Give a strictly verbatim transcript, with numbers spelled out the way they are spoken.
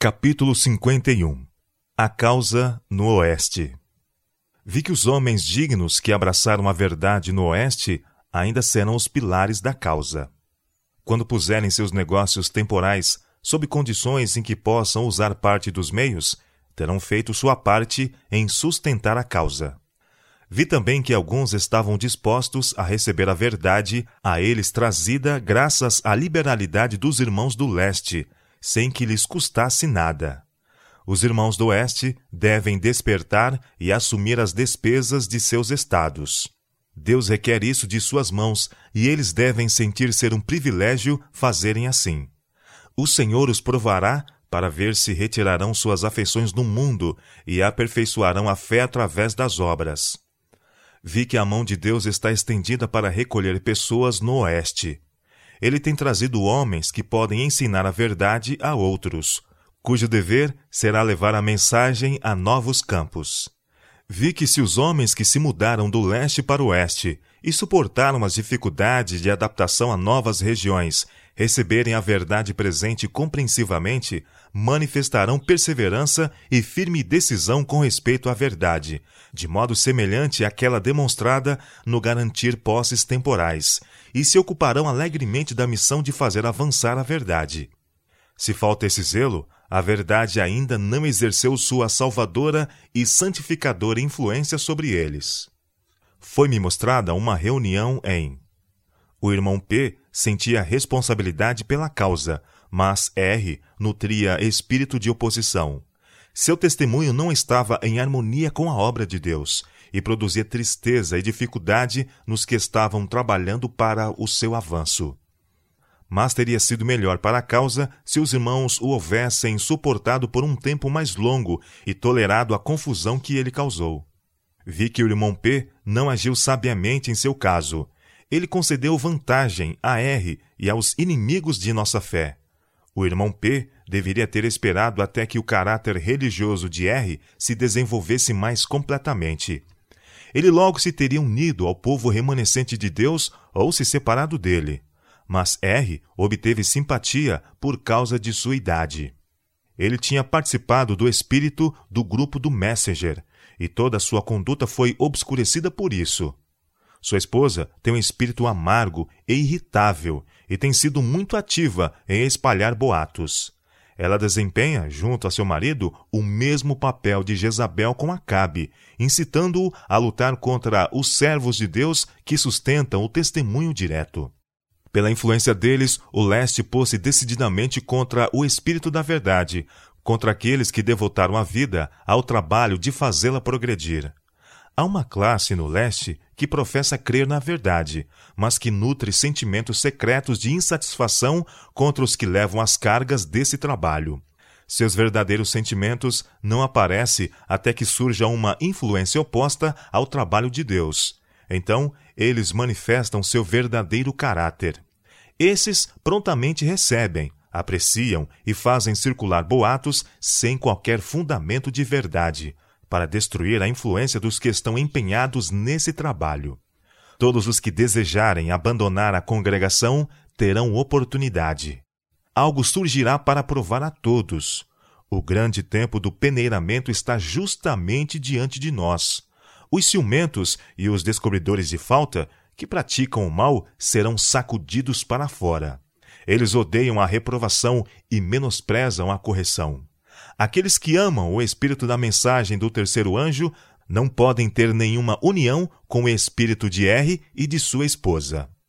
Capítulo cinquenta e um. A causa no Oeste. Vi que os homens dignos que abraçaram a verdade no Oeste ainda serão os pilares da causa. Quando puserem seus negócios temporais sob condições em que possam usar parte dos meios, terão feito sua parte em sustentar a causa. Vi também que alguns estavam dispostos a receber a verdade a eles trazida graças à liberalidade dos irmãos do leste, sem que lhes custasse nada. Os irmãos do oeste devem despertar e assumir as despesas de seus estados. Deus requer isso de suas mãos e eles devem sentir ser um privilégio fazerem assim. O Senhor os provará para ver se retirarão suas afeições do mundo e aperfeiçoarão a fé através das obras. Vi que a mão de Deus está estendida para recolher pessoas no oeste. Ele tem trazido homens que podem ensinar a verdade a outros, cujo dever será levar a mensagem a novos campos. Vi que se os homens que se mudaram do leste para o oeste e suportaram as dificuldades de adaptação a novas regiões receberem a verdade presente compreensivamente, manifestarão perseverança e firme decisão com respeito à verdade, de modo semelhante àquela demonstrada no garantir posses temporais, e se ocuparão alegremente da missão de fazer avançar a verdade. Se falta esse zelo, a verdade ainda não exerceu sua salvadora e santificadora influência sobre eles. Foi-me mostrada uma reunião em... O irmão P sentia responsabilidade pela causa, mas R nutria espírito de oposição. Seu testemunho não estava em harmonia com a obra de Deus e produzia tristeza e dificuldade nos que estavam trabalhando para o seu avanço. Mas teria sido melhor para a causa se os irmãos o houvessem suportado por um tempo mais longo e tolerado a confusão que ele causou. Vi que o irmão P não agiu sabiamente em seu caso. Ele concedeu vantagem a R e aos inimigos de nossa fé. O irmão P deveria ter esperado até que o caráter religioso de R se desenvolvesse mais completamente. Ele logo se teria unido ao povo remanescente de Deus ou se separado dele. Mas R obteve simpatia por causa de sua idade. Ele tinha participado do espírito do grupo do Messenger, e toda a sua conduta foi obscurecida por isso. Sua esposa tem um espírito amargo e irritável e tem sido muito ativa em espalhar boatos. Ela desempenha, junto a seu marido, o mesmo papel de Jezabel com Acabe, incitando-o a lutar contra os servos de Deus que sustentam o testemunho direto. Pela influência deles, o leste pôs-se decididamente contra o espírito da verdade, contra aqueles que devotaram a vida ao trabalho de fazê-la progredir. Há uma classe no leste que professa crer na verdade, mas que nutre sentimentos secretos de insatisfação contra os que levam as cargas desse trabalho. Seus verdadeiros sentimentos não aparecem até que surja uma influência oposta ao trabalho de Deus. Então, eles manifestam seu verdadeiro caráter. Esses prontamente recebem, apreciam e fazem circular boatos sem qualquer fundamento de verdade, para destruir a influência dos que estão empenhados nesse trabalho. Todos os que desejarem abandonar a congregação terão oportunidade. Algo surgirá para provar a todos. O grande tempo do peneiramento está justamente diante de nós. Os ciumentos e os descobridores de falta, que praticam o mal, serão sacudidos para fora. Eles odeiam a reprovação e menosprezam a correção. Aqueles que amam o espírito da mensagem do terceiro anjo não podem ter nenhuma união com o espírito de R e de sua esposa.